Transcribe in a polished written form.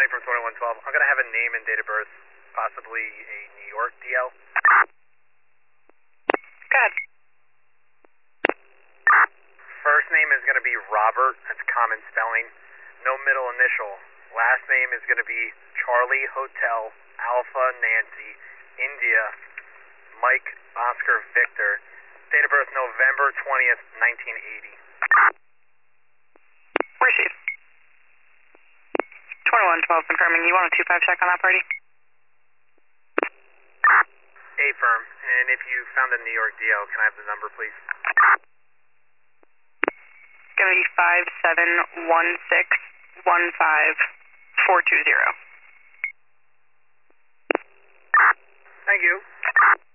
calling from 2112. I'm going to have a name and date of birth, possibly a New York DL. Good. First name is going to be Robert. That's common spelling. No middle initial. Last name is going to be Charlie Hotel Alpha Nancy India Mike Oscar Victor. Date of birth November 20th, 1980. Receive. 2112 confirming. You want a 25 check on that party? Affirm. And if you found a New York DL, can I have the number, please? Going to be 571615 420. Thank you.